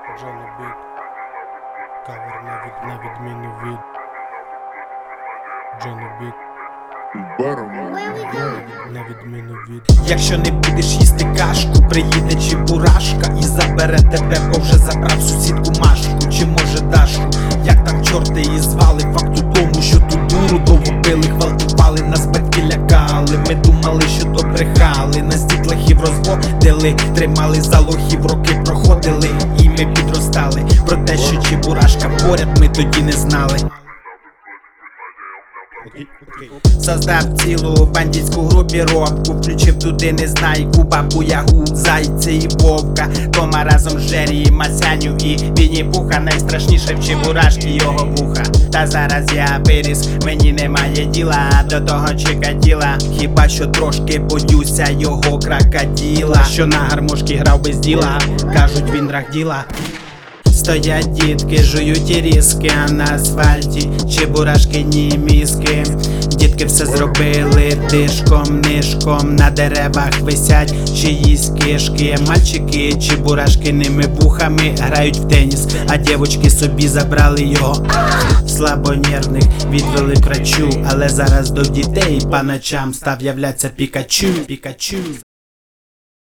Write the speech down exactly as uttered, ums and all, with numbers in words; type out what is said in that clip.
Джона Біт. Кавер на, від, на відміну від Джона Біт. На відміну від. Якщо не будеш їсти кашку, приїде чебурашка і забере тебе, бо вже забрав сусідку Машку, чи може Дашку. Як там чорти її звали, факт у тому, що ту дуру довго пили, гвалтували, нас батьки лякали. Ми думали, що то брехали, нас дітлахів розводили, тримали за лохів, роки проходили, і ми підростали. Про те, що чебурашка поряд, ми тоді не знали. Создав цілу бандитську групіровку, включив туди незнайку, бабу Ягу, зайця і вовка, Тома разом з Жері, Масяню і Вінні-Пуха. Найстрашніше в чебурашки його вуха. Та зараз я виріс, мені немає діла до того Чикатіла, хіба що трошки боюся його крокодила, що на гармошки грав без діла, кажуть він рагділа. Стоять дітки, жують і різки, а на асфальті чебурашки ні мізки. Дітки все зробили тишком, нишком, на деревах висять чиїсь кишки. Мальчики чебурашки ними вухами грають в теніс, а дівочки собі забрали його. Слабонервних відвели в крачу, але зараз до дітей по ночам став являться Пікачу, Пікачу.